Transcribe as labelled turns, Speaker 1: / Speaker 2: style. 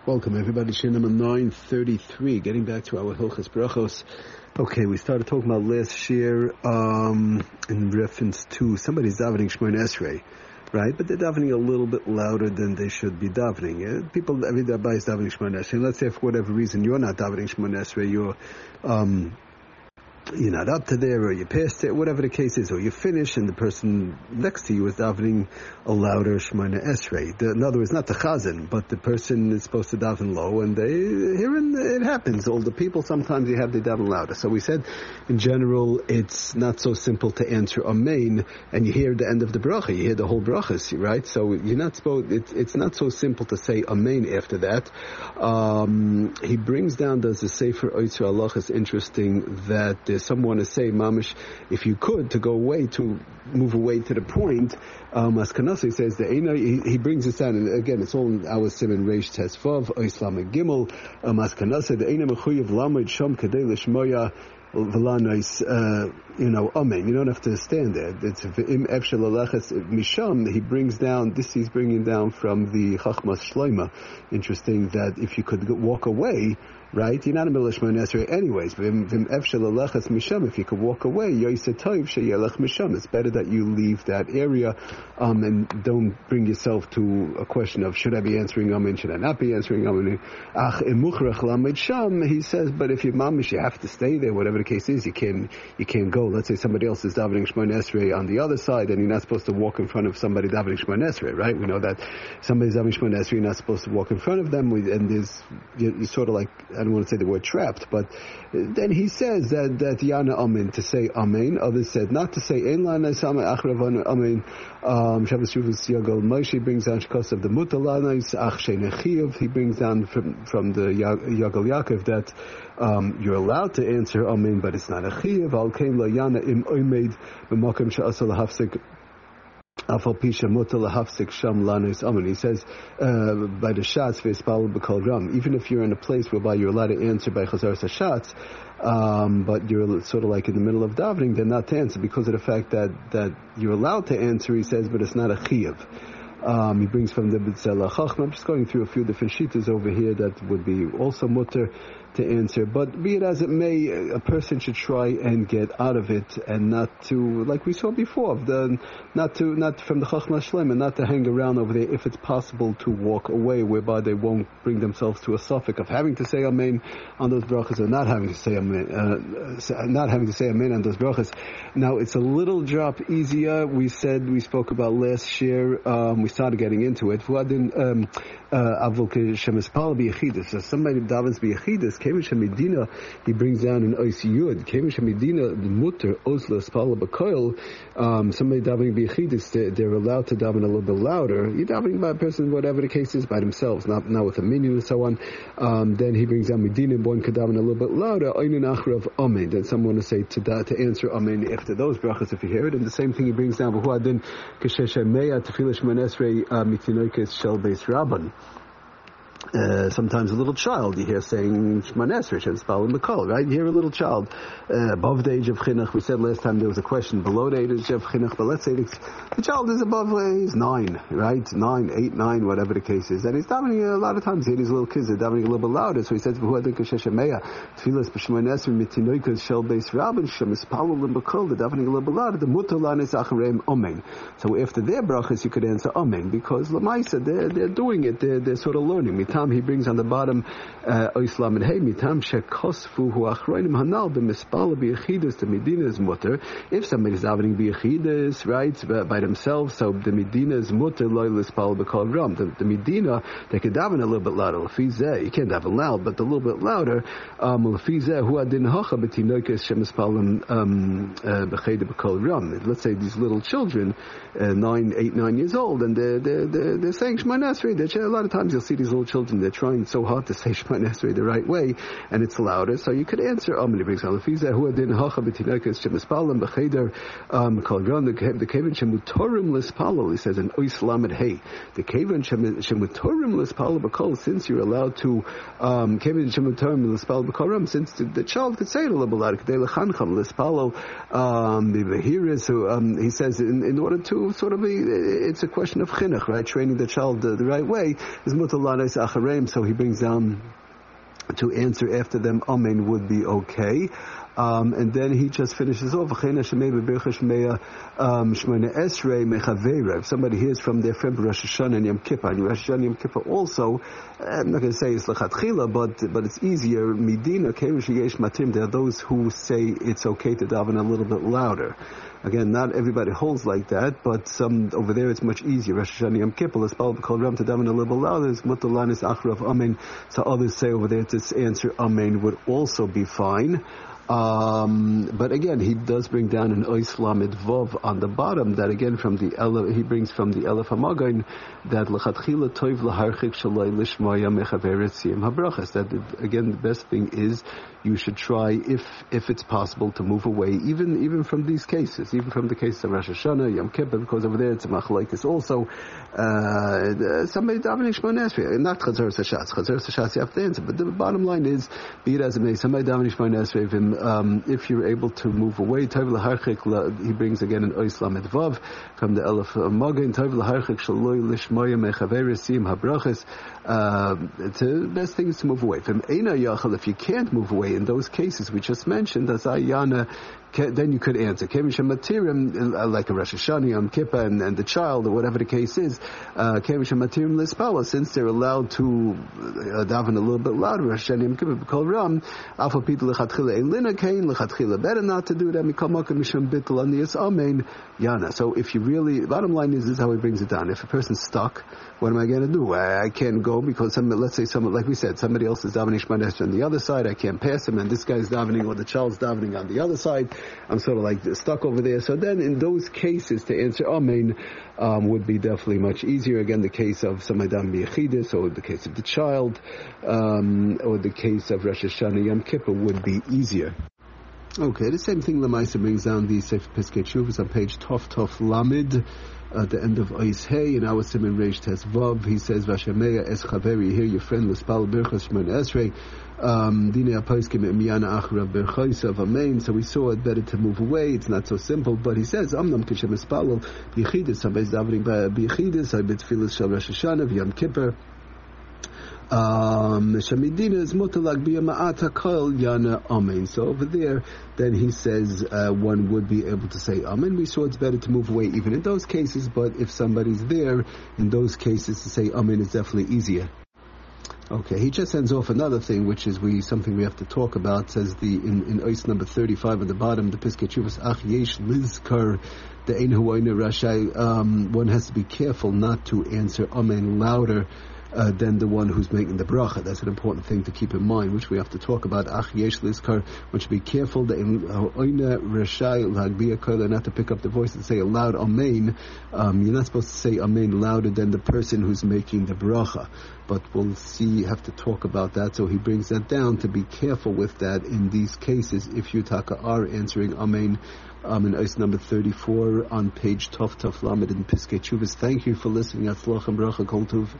Speaker 1: Welcome everybody, Shir number 933, getting back to our Hilchos Brachos. Okay, we started talking about last Shir in reference to somebody's davening Shemona Esrei, right? But they're davening a little bit louder than they should be davening. People, everybody is davening Shemona Esrei. Let's say for whatever reason you're not davening Shemona Esrei, you're not up to there, or you passed it, whatever the case is, or you finish and the person next to you is davening a louder Shemona Esrei. In other words, not the chazan, but the person is supposed to daven low, and it happens. Older people, sometimes they daven louder. So we said, in general, it's not so simple to answer Amen, and you hear the end of the bracha, you hear the whole brachas, right? So you're not supposed, it's not so simple to say Amen after that. He brings down, does the Sefer Oitzer Halach is interesting, that someone to say, Mamish, if you could, to move away to the point, Askanasa says, he brings this down, and again, it's all in our Siman Reish Tesvav, Oislam Gimel, Askanasa, the Eina Mechuyev Lamed Sham Kadei Lishmoya, Amen. You don't have to stand there. It's V'im Efshel Aleches Misham. He's bringing down from the Chachmas Shloima. Interesting that if you could walk away, right? You're not in the middle of Shemona Esrei anyways. V'im Efshel Aleches Misham. If you could walk away, Yoyse Toiv Sheyelech Misham. It's better that you leave that area, and don't bring yourself to a question of, should I be answering Amen? Should I not be answering Amen? Ach Emuchrach Lamed Sham. He says, but if you're mamish, you have to stay there, whatever the case is, you can't go. Let's say somebody else is davening Shemona Esrei on the other side, and you're not supposed to walk in front of somebody davening Shemona Esrei, right? We know that somebody's davening Shemona Esrei, you're not supposed to walk in front of them, and you're sort of like, I don't want to say the word trapped, but then he says that Yana Amen, to say Amen. Others said not to say Ein La Nesama Achravan Amen. Shabbos Shuvas Yagal Moshe brings down Shkos of the Mutalanais Ach Shenechiv. He brings down from the Yagal Yaakov that you're allowed to answer Amen, but it's not a Chiv. Al Kain La Yana Im Oimed B'Makom She'asal Hafsik. He says, by the shots, even if you're in a place whereby you're allowed to answer by Chazaras shots, but you're sort of like in the middle of davening, then not to answer because of the fact that you're allowed to answer, he says, but it's not a chiyuv. He brings from the B'Tzelach Chachma. I'm just going through a few different shitas over here that would be also mutter to answer, but be it as it may, a person should try and get out of it and not to, like we saw before, not from the Chachma Shlem, and not to hang around over there if it's possible to walk away, whereby they won't bring themselves to a suffix of having to say Amen on those brachas or not having to say Amen on those brachas. Now it's a little drop easier. We spoke about last year. We started getting into it. So somebody davens b'yechidus. Kevish Medina, he brings down in Ois Yud. Kevish Medina, the mutter osla spala b'koil. Somebody davening b'yechidus, they're allowed to daven a little bit louder. You're davening by a person, whatever the case is, by themselves, not with a minion and so on. Then he brings down Medina, one could daven a little bit louder. Oinin achrav amen. Then someone will say to answer amen after those brachas if you hear it. And the same thing he brings down. V'huadin k'shesha meya tefillah Shemona Esrei mitinoikes shel beis rabban. Sometimes a little child you hear saying Shemona Esrei Shem Spal Mikol, right? You hear a little child above the age of chinuch. We said last time there was a question below the age of chinuch, but let's say the child is above, he's 9, right? 9, 8, 9, whatever the case is, and he's davening a lot of times. Here these little kids are davening a little bit louder, so he says V'huadin k'shesha meya tefillas b'Shemona Esrei mitinoikes shel beis rabban Shem Spal Mikol. They're davening a little bit louder. The mutar lanes achareim amen. So after their brachas you could answer amen, because l'maisa they're doing it. They're sort of learning. He brings on the bottom Oislam and Hey Mitam Shekosfu Hu Achroinim Hanal B'Mispala B'Yechidus. The Medina is mutter. If somebody's davening B'Yechidus, right, by themselves, so the Medina is mutter Loi L'Spala B'Kol Ram. The Medina, they can daven a little bit louder. L'fizeh, you can't daven loud, but a little bit louder. L'fizeh Hu Adin Hacha B'Tinoikes Shemispalim B'Cheda B'Kol Ram. Let's say these little children, 8, 9 years old, and they're saying Shemona Esrei. A lot of times you'll see these little children, they're trying so hard to say Shemona Esrei the right way, and it's louder, so you could answer Amen. He brings on the Fiza who adin hacha b'tinekes shemispalim b'cheder kol gon the kaven shemutorim lispalol. He says in Ois Lamed Hey, the kaven shemutorim lispalol b'kol, since you're allowed to kaven shemutorim lispalol b'kol, since the child could say it a little bit louder, k'dei lechancham lispalol b'behiris. So he says in order to sort of be, it's a question of chinuch, right? Training the child the right way is mutalanes achar achareim, so he brings down to answer after them, amen, would be okay. And then he just finishes off. If somebody hears from their friend Rosh Hashanah and Yom Kippur, and Rosh Hashanah and Yom Kippur also, I'm not going to say it's lechatchila, but it's easier. Midina, kevish yesh matim. There are those who say it's okay to daven a little bit louder. Again, not everybody holds like that, but some over there it's much easier. Rosh Hashanah Yom Kippur, l'spal b'kol ram to daven a little bit louder. It's mutalanis achrav amen. So others say over there to answer amen would also be fine. But again, he does bring down an ois lamed vov on the bottom. That again he brings from the Elef Hamagain that lechatchila toiv laharchik shalai lishmaya mechaveretzim habrachas. That again, the best thing is you should try, if it's possible, to move away, even from these cases, even from the case of Rosh Hashanah, Yom Kippur, because over there it's a machlokes also. Somebody davening Shmoneh Esrei, not Chazer Sashatz, you have to answer. But the bottom line is, be it as it may, somebody davening Shmoneh Esrei, if you're able to move away, Tov L'Harchik, he brings again an Ois Lamed Vav from the Elef Magen, Tov L'Harchik Shaloi Lishmoya Mechaveresim Habrachas. The best thing is to move away. From Eina Yachal, if you can't move away, in those cases we just mentioned, as Ayana, then you could answer. Kemisha Matirim, like a Rosh Hashanah, Yom Kippur, and the child, or whatever the case is, Kemisha Matirim Lispala, since they're allowed to daven a little bit louder, Rosh Hashanah, Yom Kippur, B'kol Ram, Alpha Pita L'Chatchila Eilina Kain, L'Chatchila, better not to do that, Mikamaka Misham Bittel Aniyas Amen, Yana. So if you really, bottom line is, this is how he brings it down. If a person's stuck, what am I going to do? I can't go because let's say like we said, somebody else is davening Shmoneh Esrei on the other side, I can't pass him, and this guy's davening, or the child's davening on the other side, I'm sort of like stuck over there. So then in those cases, to answer amen would be definitely much easier. Again, the case of somebody davening b'yechidus, or the case of the child, or the case of Rosh Hashanah Yom Kippur would be easier. Okay, the same thing Lamaisa brings down the Sefer Piskei Teshuvos on page Tov Lamed, at the end of Ois Hey, in our Siman Reish Tes Vav, he says, Vashameya es chaveri, hear your friend, L'spal Birchas Shmoneh Esrei, Dine Aposkim Emiyana Achra Birchaisav Amen. So we saw it better to move away, it's not so simple, but he says, Amnam Kishem Espalol, B'yechidus, Habez Davening B'yechidus, Habez Tfilas Shal Rosh Hashanah, V'Yom Kippur, Shamidina is mutalak biyama'ata kol yana amen. So over there, then he says one would be able to say amen. We saw it's better to move away even in those cases, but if somebody's there, in those cases to say amen is definitely easier. Okay, he just ends off another thing, which is something we have to talk about. It says in Ois number 35 at the bottom, the Piskei Teshuvos, Ach yesh lizkar the ein huayne rashai. One has to be careful not to answer amen louder than the one who's making the bracha. That's an important thing to keep in mind, which we have to talk about. Ach yesh lizkar. One should be careful that not to pick up the voice and say a loud amen. You're not supposed to say amen louder than the person who's making the bracha. But we'll have to talk about that. So he brings that down to be careful with that in these cases. If you are answering amen, in Ois number 34 on page Tov Lamed in Piskei Teshuvos. Thank you for listening. Atzlach and bracha kol tuv.